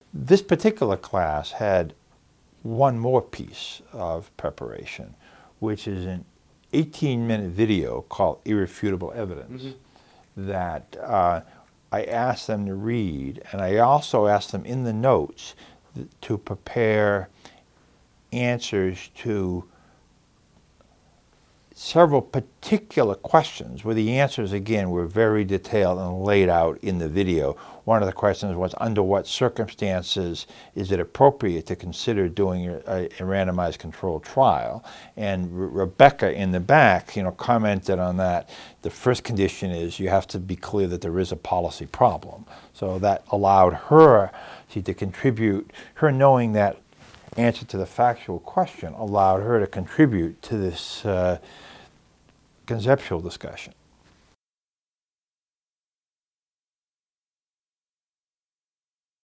This particular class had one more piece of preparation, which is an 18-minute video called Irrefutable Evidence that I asked them to read, and I also asked them in the notes to prepare answers to several particular questions where the answers, again, were very detailed and laid out in the video. One of the questions was, under what circumstances is it appropriate to consider doing a randomized controlled trial? And Rebecca in the back, commented on that. The first condition is you have to be clear that there is a policy problem. So that allowed her to contribute, her knowing that answer to the factual question allowed her to contribute to this conceptual discussion.